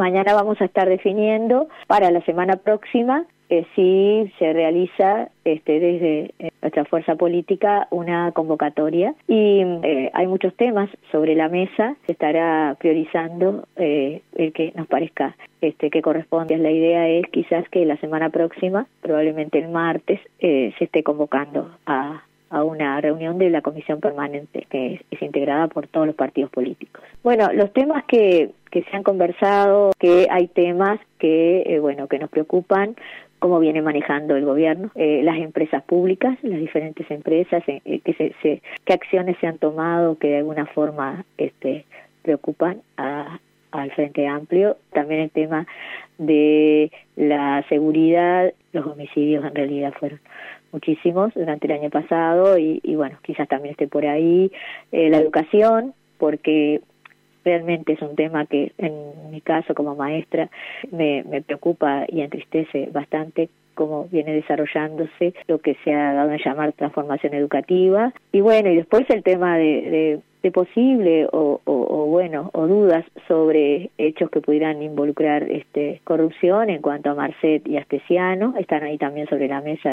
mañana vamos a estar definiendo para la semana próxima si se realiza desde nuestra fuerza política una convocatoria y hay muchos temas sobre la mesa. Se estará priorizando el que nos parezca que corresponde. La idea es quizás que la semana próxima, probablemente el martes, se esté convocando a una reunión de la comisión permanente que es integrada por todos los partidos políticos. Bueno, los temas que se han conversado, que hay temas que nos preocupan, cómo viene manejando el gobierno, las empresas públicas, las diferentes empresas, qué acciones se han tomado que de alguna forma preocupan al Frente Amplio. También el tema de la seguridad, los homicidios en realidad fueron muchísimos durante el año pasado y bueno, quizás también esté por ahí la educación, porque realmente es un tema que en mi caso como maestra me preocupa y entristece bastante cómo viene desarrollándose lo que se ha dado a llamar transformación educativa. Y bueno, y después el tema de posible o dudas sobre hechos que pudieran involucrar corrupción en cuanto a Marcet y Astesiano, están ahí también sobre la mesa.